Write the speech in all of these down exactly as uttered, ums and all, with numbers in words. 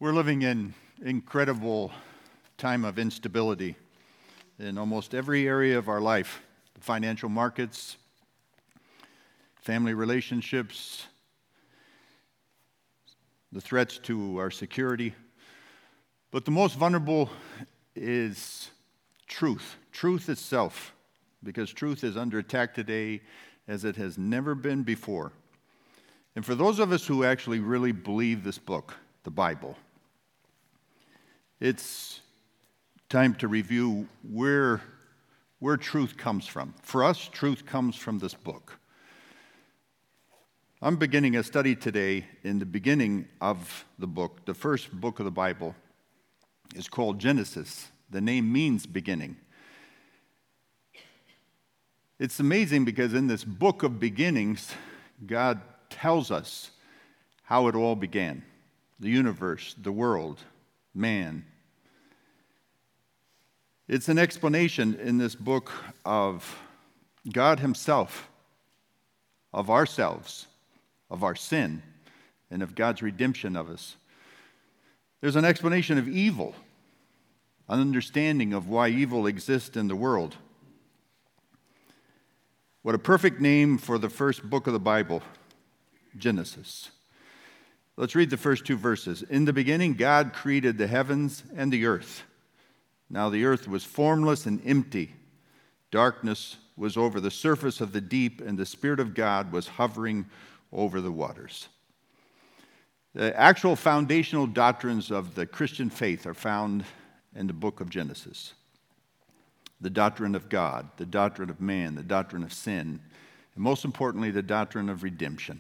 We're living in incredible time of instability in almost every area of our life. The financial markets, family relationships, the threats to our security. But the most vulnerable is truth, truth itself, because truth is under attack today as it has never been before. And for those of us who actually really believe this book, the Bible, it's time to review where, where truth comes from. For us, truth comes from this book. I'm beginning a study today in the beginning of the book. The first book of the Bible is called Genesis. The name means beginning. It's amazing because in this book of beginnings, God tells us how it all began. The universe, the world, man. It's an explanation in this book of God Himself, of ourselves, of our sin, and of God's redemption of us. There's an explanation of evil, an understanding of why evil exists in the world. What a perfect name for the first book of the Bible, Genesis. Let's read the first two verses. In the beginning, God created the heavens and the earth. Now the earth was formless and empty. Darkness was over the surface of the deep, and the Spirit of God was hovering over the waters. The actual foundational doctrines of the Christian faith are found in the book of Genesis. The doctrine of God, the doctrine of man, the doctrine of sin, and most importantly, the doctrine of redemption.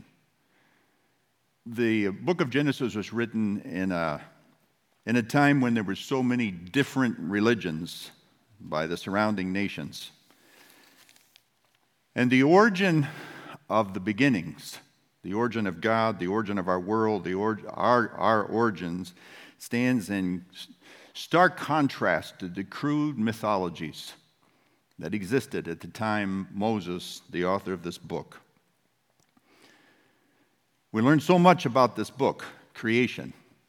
The book of Genesis was written in a, in a time when there were so many different religions by the surrounding nations. And the origin of the beginnings, the origin of God, the origin of our world, the or, our, our origins, stands in stark contrast to the crude mythologies that existed at the time Moses, the author of this book. We learn so much about this book, creation.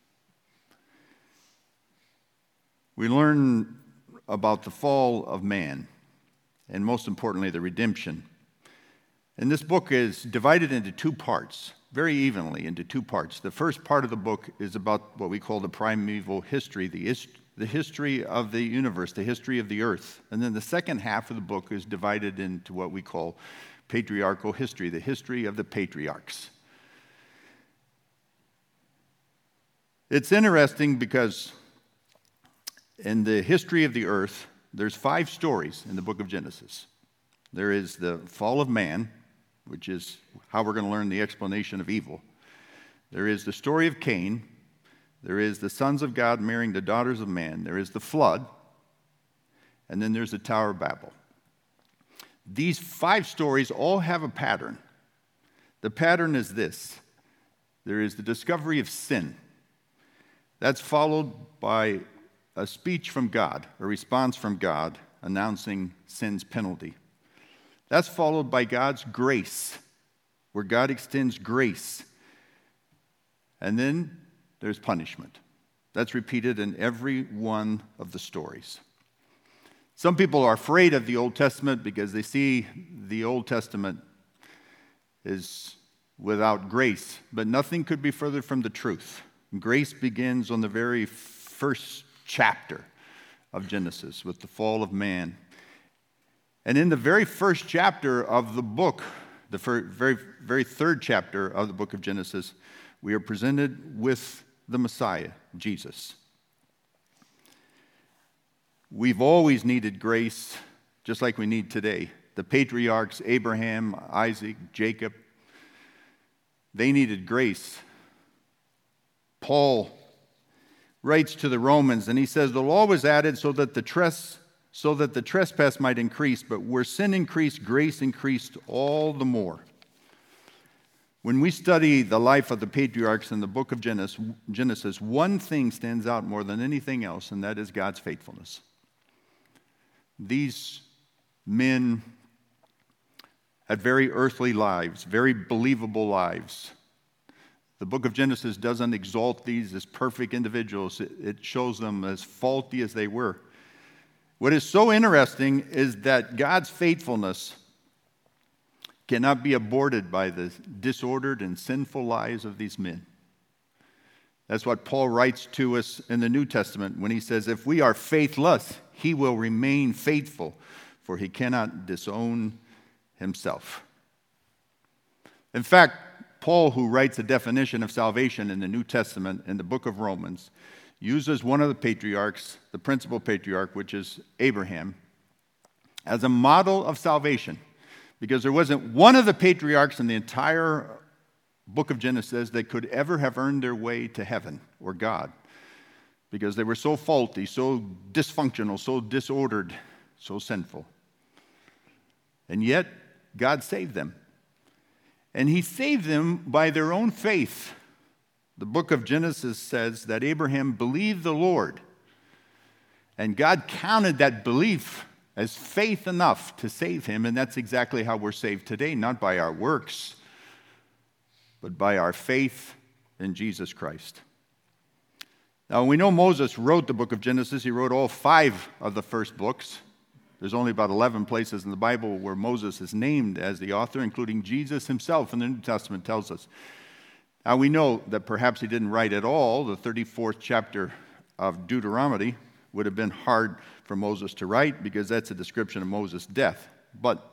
We learn about the fall of man, and most importantly, the redemption. And this book is divided into two parts, very evenly into two parts. The first part of the book is about what we call the primeval history, the, is- the history of the universe, the history of the earth. And then the second half of the book is divided into what we call patriarchal history, the history of the patriarchs. It's interesting because in the history of the earth, there's five stories in the book of Genesis. There is the fall of man, which is how we're going to learn the explanation of evil. There is the story of Cain. There is the sons of God marrying the daughters of man. There is the flood. And then there's the Tower of Babel. These five stories all have a pattern. The pattern is this. There is the discovery of sin. That's followed by a speech from God, a response from God announcing sin's penalty. That's followed by God's grace, where God extends grace. And then there's punishment. That's repeated in every one of the stories. Some people are afraid of the Old Testament because they see the Old Testament is without grace, but nothing could be further from the truth. Grace begins on the very first chapter of Genesis with the fall of man. And in the very first chapter of the book, the very, very third chapter of the book of Genesis, we are presented with the Messiah, Jesus. We've always needed grace, just like we need today. The patriarchs, Abraham, Isaac, Jacob, they needed grace. Paul writes to the Romans, and he says, the law was added so that the tres- so that the trespass might increase, but where sin increased, grace increased all the more. When we study the life of the patriarchs in the book of Genesis, Genesis, one thing stands out more than anything else, and that is God's faithfulness. These men had very earthly lives, very believable lives. The book of Genesis doesn't exalt these as perfect individuals. It, it shows them as faulty as they were. What is so interesting is that God's faithfulness cannot be aborted by the disordered and sinful lives of these men. That's what Paul writes to us in the New Testament when he says, if we are faithless, he will remain faithful, for he cannot disown himself. In fact, Paul, who writes a definition of salvation in the New Testament in the book of Romans, uses one of the patriarchs, the principal patriarch, which is Abraham, as a model of salvation. Because there wasn't one of the patriarchs in the entire book of Genesis that could ever have earned their way to heaven or God. Because they were so faulty, so dysfunctional, so disordered, so sinful. And yet, God saved them. And he saved them by their own faith. The book of Genesis says that Abraham believed the Lord. And God counted that belief as faith enough to save him, and that's exactly how we're saved today, not by our works, but by our faith in Jesus Christ. Now, we know Moses wrote the book of Genesis. He wrote all five of the first books. There's only about eleven places in the Bible where Moses is named as the author, including Jesus himself in the New Testament tells us. Now, we know that perhaps he didn't write at all. The thirty-fourth chapter of Deuteronomy would have been hard for Moses to write because that's a description of Moses' death. But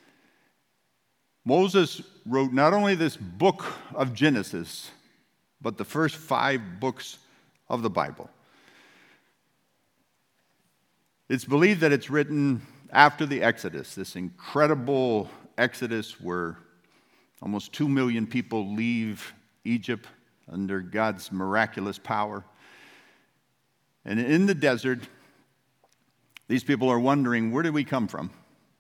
Moses wrote not only this book of Genesis, but the first five books of the Bible. It's believed that it's written after the Exodus, this incredible Exodus where almost two million people leave Egypt under God's miraculous power. And in the desert, these people are wondering, where did we come from?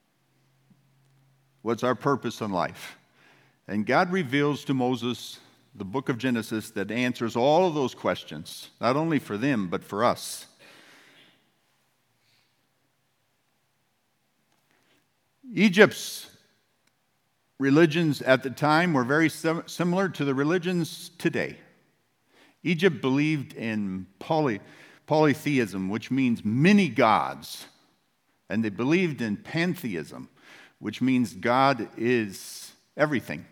What's our purpose in life? And God reveals to Moses the book of Genesis that answers all of those questions, not only for them, but for us. Egypt's religions at the time were very sim- similar to the religions today. Egypt believed in poly, polytheism, which means many gods. And they believed in pantheism, which means God is everything.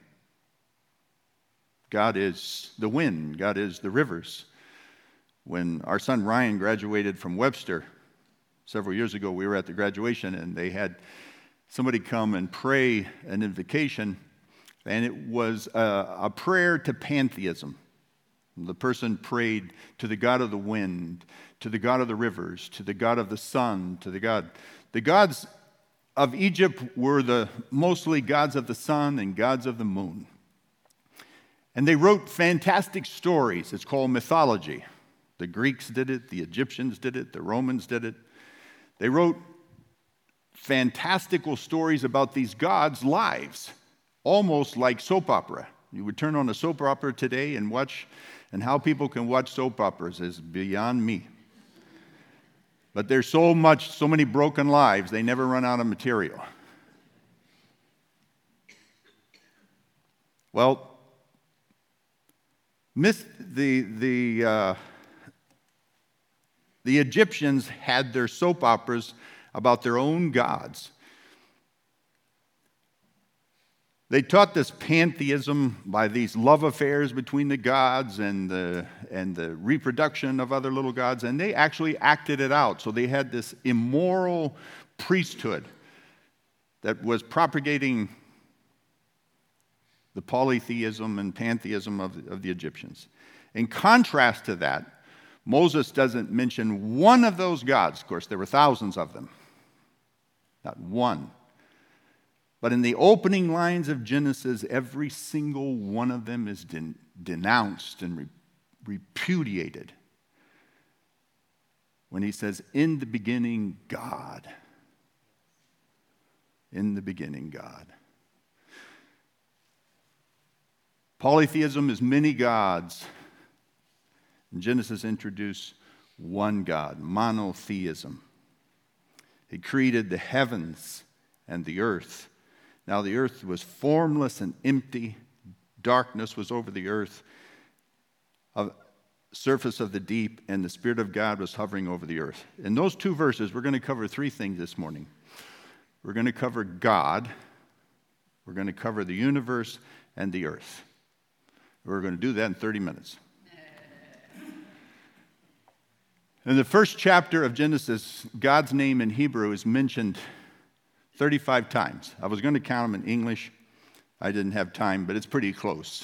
God is the wind. God is the rivers. When our son Ryan graduated from Webster several years ago, we were at the graduation, and they had somebody come and pray an invocation, and it was a, a prayer to pantheism. The person prayed to the God of the wind, to the God of the rivers, to the God of the sun, to the God. The gods of Egypt were the mostly gods of the sun and gods of the moon. And they wrote fantastic stories. It's called mythology. The Greeks did it, the Egyptians did it, the Romans did it. They wrote fantastical stories about these gods' lives, almost like soap opera. You would turn on a soap opera today and watch, and how people can watch soap operas is beyond me. But there's so much, so many broken lives, they never run out of material. Well, myth, the the uh, the Egyptians had their soap operas about their own gods. They taught this pantheism by these love affairs between the gods and the, and the reproduction of other little gods, and they actually acted it out. So they had this immoral priesthood that was propagating the polytheism and pantheism of, of the Egyptians. In contrast to that, Moses doesn't mention one of those gods. Of course, there were thousands of them. Not one. But in the opening lines of Genesis, every single one of them is den- denounced and re- repudiated. When he says, in the beginning, God. In the beginning, God. Polytheism is many gods. And Genesis introduced one God, monotheism. He created the heavens and the earth. Now the earth was formless and empty. Darkness was over the earth. of surface of the deep, and the Spirit of God was hovering over the earth. In those two verses, we're going to cover three things this morning. We're going to cover God, we're going to cover the universe, and the earth. We're going to do that in thirty minutes. In the first chapter of Genesis, God's name in Hebrew is mentioned thirty-five times. I was going to count them in English. I didn't have time, but it's pretty close.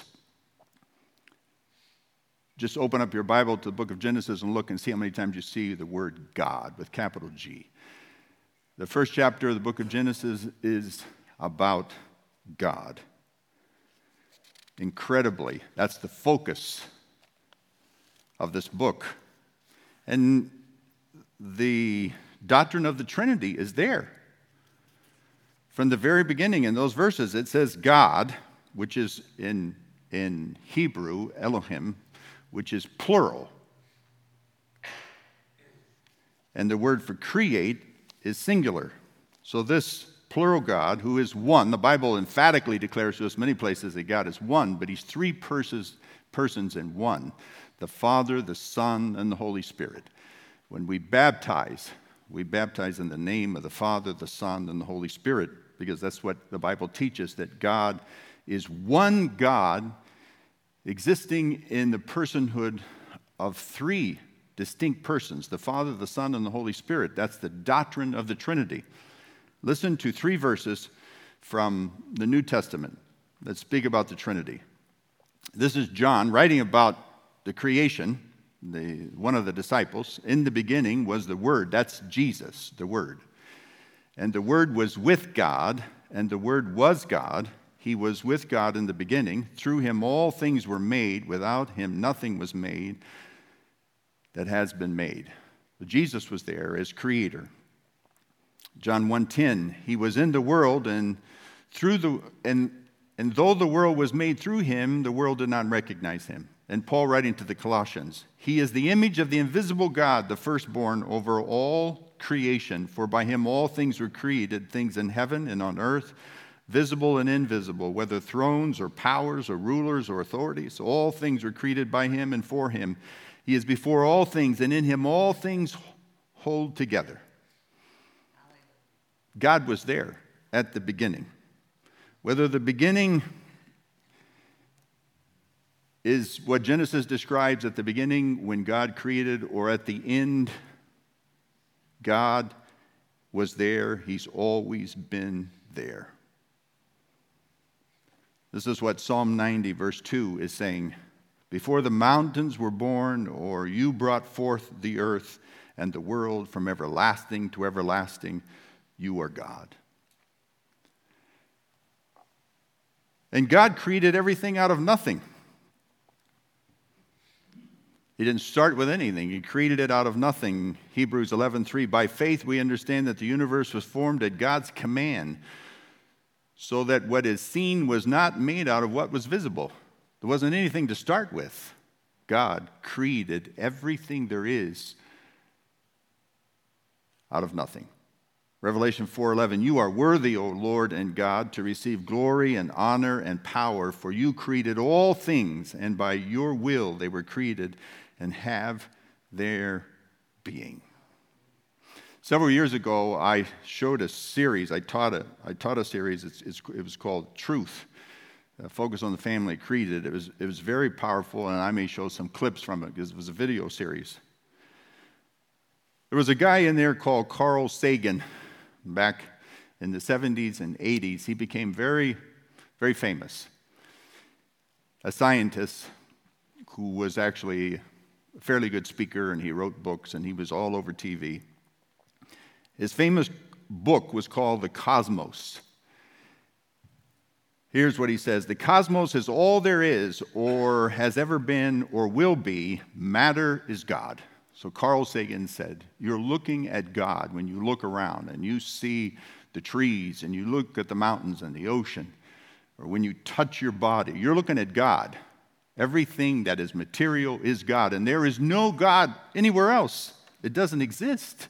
Just open up your Bible to the book of Genesis and look and see how many times you see the word God with capital G. The first chapter of the book of Genesis is about God. Incredibly, that's the focus of this book. And the doctrine of the Trinity is there. From the very beginning in those verses, it says God, which is in, in Hebrew, Elohim, which is plural. And the word for create is singular. So this plural God, who is one, the Bible emphatically declares to us many places that God is one, but he's three persons, persons in one. The Father, the Son, and the Holy Spirit. When we baptize, we baptize in the name of the Father, the Son, and the Holy Spirit, because that's what the Bible teaches, that God is one God existing in the personhood of three distinct persons, the Father, the Son, and the Holy Spirit. That's the doctrine of the Trinity. Listen to three verses from the New Testament that speak about the Trinity. This is John writing about the creation, the, one of the disciples. In the beginning was the Word. That's Jesus, the Word. And the Word was with God, and the Word was God. He was with God in the beginning. Through him all things were made. Without him nothing was made that has been made. But Jesus was there as creator. John one ten, he was in the world, and through the and and though the world was made through him, the world did not recognize him. And Paul writing to the Colossians, he is the image of the invisible God, the firstborn over all creation. For by him all things were created, things in heaven and on earth, visible and invisible, whether thrones or powers or rulers or authorities. All things were created by him and for him. He is before all things, and in him all things hold together. God was there at the beginning. Whether the beginning is what Genesis describes at the beginning when God created, or at the end, God was there. He's always been there. This is what Psalm ninety, verse two is saying. Before the mountains were born, or you brought forth the earth and the world, from everlasting to everlasting, you are God. And God created everything out of nothing. He didn't start with anything. He created it out of nothing. Hebrews eleven three, by faith we understand that the universe was formed at God's command, so that what is seen was not made out of what was visible. There wasn't anything to start with. God created everything there is out of nothing. Revelation four eleven, you are worthy, O Lord and God, to receive glory and honor and power, for you created all things, and by your will they were created and have their being. Several years ago, I showed a series. I taught a, I taught a series. It's, it's, it was called Truth, uh, Focus on the Family Created. It was, it was very powerful, and I may show some clips from it because it was a video series. There was a guy in there called Carl Sagan. Back in the seventies and eighties, he became very, very famous. A scientist who was actually a fairly good speaker, and he wrote books, and he was all over T V. His famous book was called The Cosmos. Here's what he says: the cosmos is all there is, or has ever been, or will be. Matter is God. So Carl Sagan said, you're looking at God when you look around and you see the trees and you look at the mountains and the ocean, or when you touch your body, you're looking at God. Everything that is material is God, and there is no God anywhere else. It doesn't exist.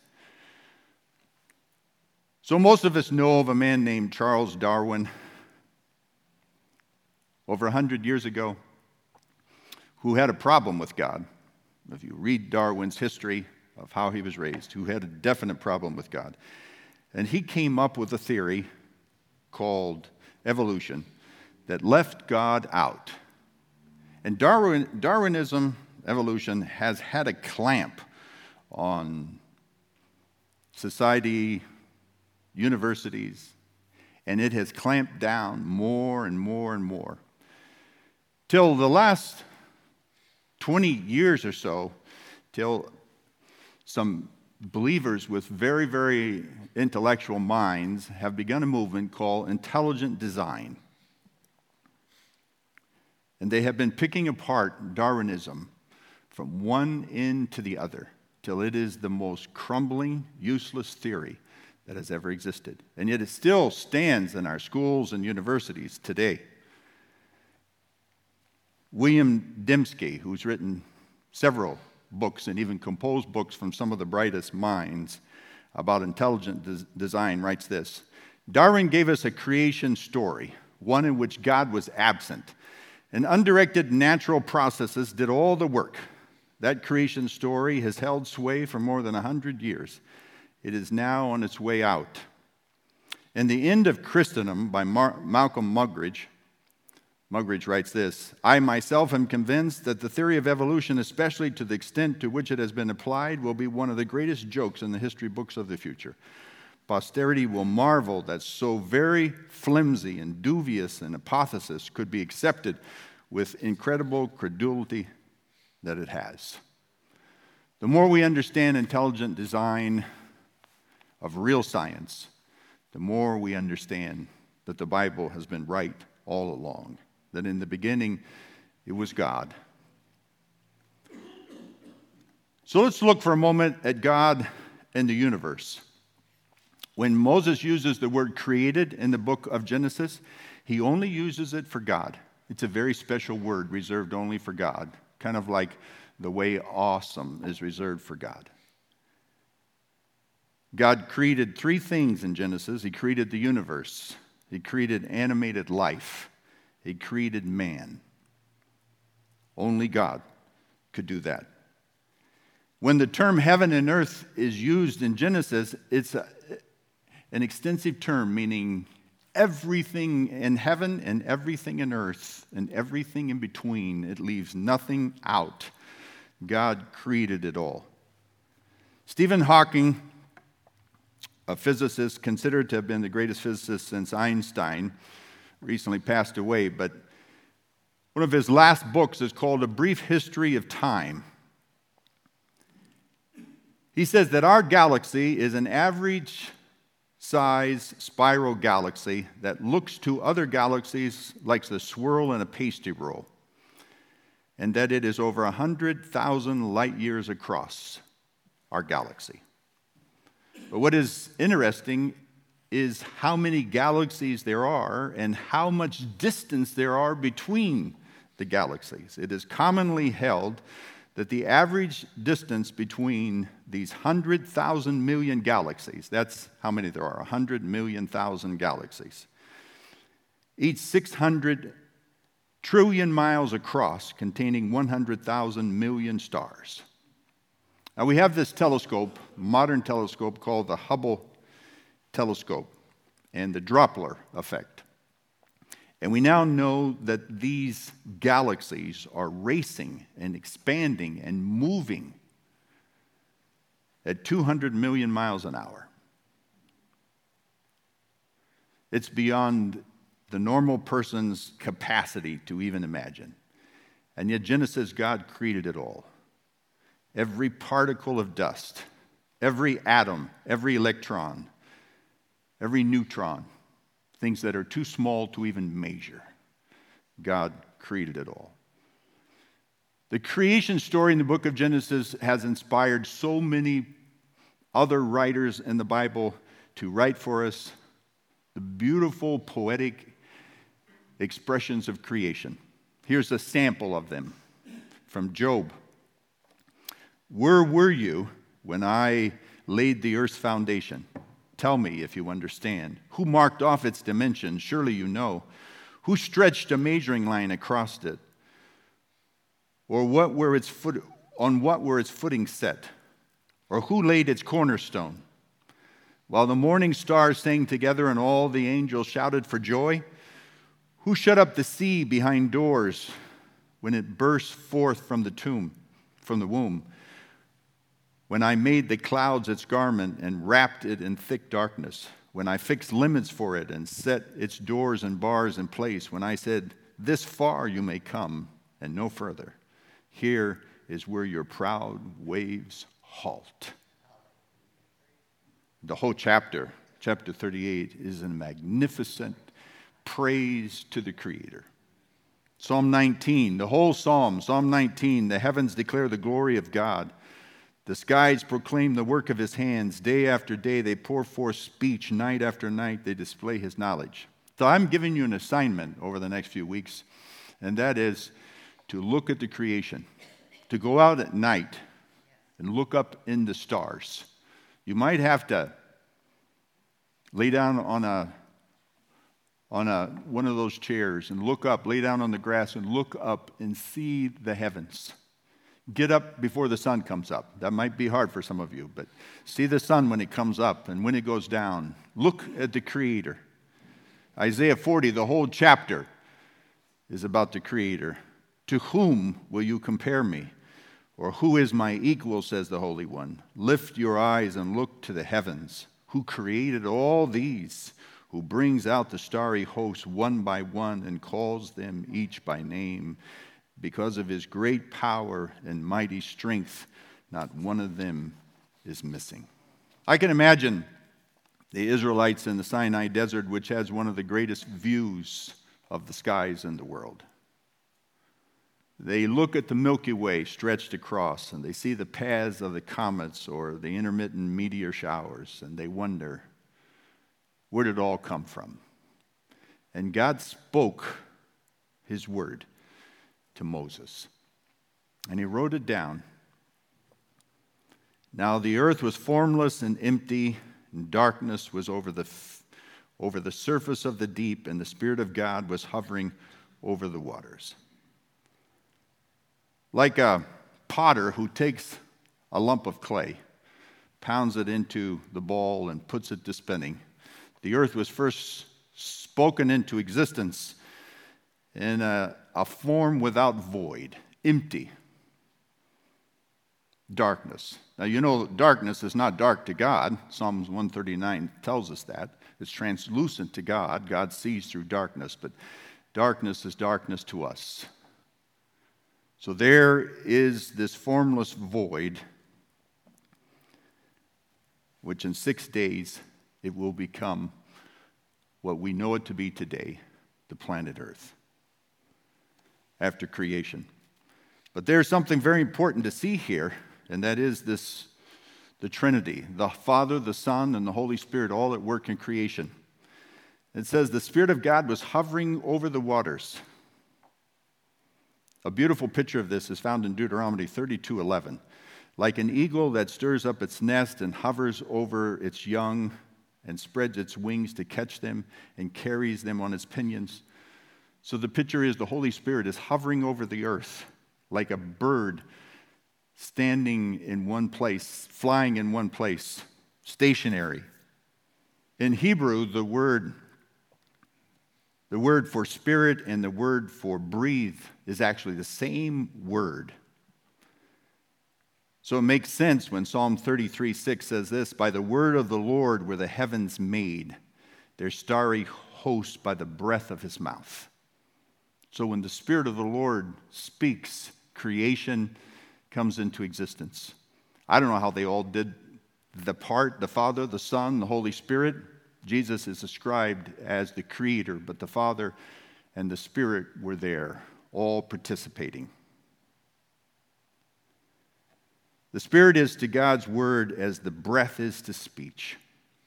So most of us know of a man named Charles Darwin, over one hundred years ago, who had a problem with God. If you read Darwin's history of how he was raised, who had a definite problem with God. And he came up with a theory called evolution that left God out. And Darwin, Darwinism, evolution, has had a clamp on society, universities, and it has clamped down more and more and more. Till the last twenty years or so, till some believers with very, very intellectual minds have begun a movement called intelligent design. And they have been picking apart Darwinism from one end to the other till it is the most crumbling, useless theory that has ever existed. And yet it still stands in our schools and universities today. William Dembski, who's written several books and even composed books from some of the brightest minds about intelligent des- design, writes this: Darwin gave us a creation story, one in which God was absent, and undirected natural processes did all the work. That creation story has held sway for more than a hundred years. It is now on its way out. In The End of Christendom by Mar- Malcolm Muggeridge, Muggeridge writes this: I myself am convinced that the theory of evolution, especially to the extent to which it has been applied, will be one of the greatest jokes in the history books of the future. Posterity will marvel that so very flimsy and dubious an hypothesis could be accepted with incredible credulity that it has. The more we understand intelligent design of real science, the more we understand that the Bible has been right all along, that in the beginning it was God. So let's look for a moment at God and the universe. When Moses uses the word created in the book of Genesis, he only uses it for God. It's a very special word reserved only for God, kind of like the way awesome is reserved for God. God created three things in Genesis. He created the universe. He created animated life. He created man. Only God could do that. When the term heaven and earth is used in Genesis, it's a, an extensive term meaning everything in heaven and everything in earth and everything in between. It leaves nothing out. God created it all. Stephen Hawking, a physicist considered to have been the greatest physicist since Einstein, recently passed away, but one of his last books is called A Brief History of Time. He says that our galaxy is an average size spiral galaxy that looks to other galaxies like the swirl in a pastry roll, and that it is over one hundred thousand light years across our galaxy. But what is interesting is how many galaxies there are and how much distance there are between the galaxies. It is commonly held that the average distance between these one hundred thousand million galaxies, that's how many there are, one hundred million thousand galaxies, each six hundred trillion miles across, containing one hundred thousand million stars. Now we have this telescope, modern telescope, called the Hubble telescope and the Doppler effect. And we now know that these galaxies are racing and expanding and moving at two hundred million miles an hour. It's beyond the normal person's capacity to even imagine. And yet Genesis, God created it all. Every particle of dust, every atom, every electron, every neutron, things that are too small to even measure. God created it all. The creation story in the book of Genesis has inspired so many other writers in the Bible to write for us the beautiful poetic expressions of creation. Here's a sample of them from Job. Where were you when I laid the earth's foundation? Tell me if you understand. Who marked off its dimensions? Surely you know. Who stretched a measuring line across it? Or what were its foot, on what were its footing set? Or who laid its cornerstone? While the morning stars sang together and all the angels shouted for joy, who shut up the sea behind doors when it burst forth from the tomb, from the womb? When I made the clouds its garment and wrapped it in thick darkness, when I fixed limits for it and set its doors and bars in place, when I said, this far you may come and no further, here is where your proud waves halt. The whole chapter, chapter thirty-eight, is a magnificent praise to the Creator. Psalm nineteen, the whole psalm, Psalm nineteen, the heavens declare the glory of God. The skies proclaim the work of his hands. Day after day they pour forth speech. Night after night they display his knowledge. So I'm giving you an assignment over the next few weeks, and that is to look at the creation, to go out at night and look up in the stars. You might have to lay down on a on a one of those chairs and look up, lay down on the grass and look up and see the heavens. Get up before the sun comes up. That might be hard for some of you, but see the sun when it comes up and when it goes down. Look at the Creator. Isaiah forty, the whole chapter, is about the Creator. To whom will you compare me? Or who is my equal, says the Holy One? Lift your eyes and look to the heavens. Who created all these? Who brings out the starry hosts one by one and calls them each by name? Because of his great power and mighty strength, not one of them is missing. I can imagine the Israelites in the Sinai Desert, which has one of the greatest views of the skies in the world. They look at the Milky Way stretched across, and they see the paths of the comets or the intermittent meteor showers, and they wonder, where did it all come from? And God spoke his word to Moses, and he wrote it down. Now the earth was formless and empty, and darkness was over the over the surface of the deep, and the Spirit of God was hovering over the waters. Like a potter who takes a lump of clay, pounds it into the ball, and puts it to spinning, the earth was first spoken into existence in a, a form without void, empty. Darkness. Now, you know, darkness is not dark to God. Psalms one thirty-nine tells us that. It's translucent to God. God sees through darkness, but darkness is darkness to us. So there is this formless void, which in six days it will become what we know it to be today, the planet Earth, after creation. But there's something very important to see here, and that is this, the Trinity, the Father, the Son, and the Holy Spirit, all at work in creation. It says the Spirit of God was hovering over the waters. A beautiful picture of this is found in Deuteronomy thirty-two eleven. Like an eagle that stirs up its nest and hovers over its young and spreads its wings to catch them and carries them on its pinions. So the picture is the Holy Spirit is hovering over the earth like a bird standing in one place, flying in one place, stationary. In Hebrew, the word The word for spirit and the word for breathe is actually the same word. So it makes sense when Psalm thirty-three six says this, by the word of the Lord were the heavens made, their starry host by the breath of his mouth. So when the Spirit of the Lord speaks, creation comes into existence. I don't know how they all did the part, the Father, the Son, the Holy Spirit. Jesus is described as the Creator, but the Father and the Spirit were there, all participating. The Spirit is to God's Word as the breath is to speech.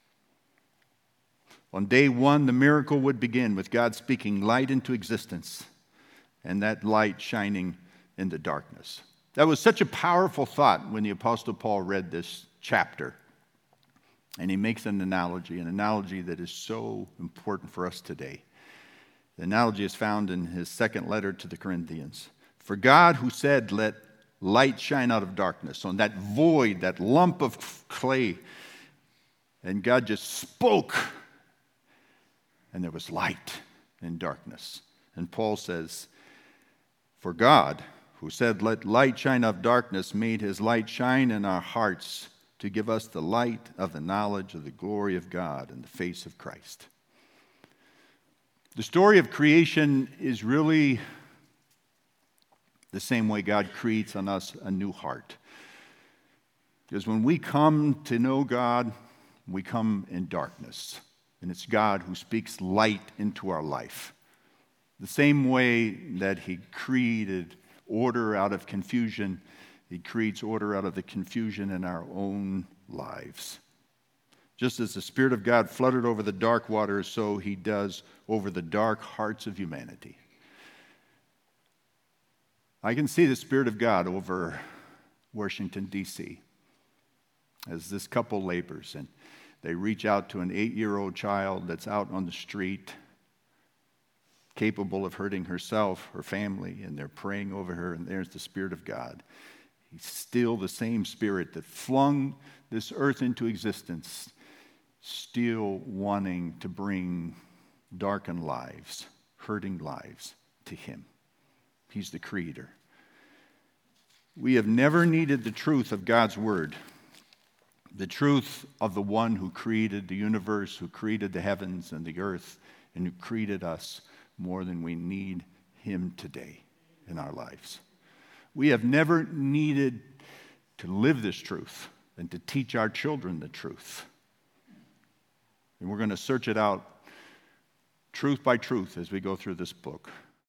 On day one, the miracle would begin with God speaking light into existence, and that light shining in the darkness. That was such a powerful thought when the Apostle Paul read this chapter. And he makes an analogy, an analogy that is so important for us today. The analogy is found in his second letter to the Corinthians. For God who said, let light shine out of darkness, on that void, that lump of clay, and God just spoke, and there was light in darkness. And Paul says, for God who said, let light shine out of darkness, made his light shine in our hearts to give us the light of the knowledge of the glory of God in the face of Christ. The story of creation is really the same way God creates on us a new heart. Because when we come to know God, we come in darkness. And it's God who speaks light into our life. The same way that he created order out of confusion, he creates order out of the confusion in our own lives. Just as the Spirit of God fluttered over the dark waters, so he does over the dark hearts of humanity. I can see the Spirit of God over Washington, D C as this couple labors, and they reach out to an eight-year-old child that's out on the street, capable of hurting herself, her family, and they're praying over her, and there's the Spirit of God. He's still the same Spirit that flung this earth into existence, still wanting to bring darkened lives, hurting lives to him. He's the creator. We have never needed the truth of God's word, the truth of the one who created the universe, who created the heavens and the earth, and who created us more than we need him today in our lives. We have never needed to live this truth and to teach our children the truth. And we're going to search it out truth by truth as we go through this book.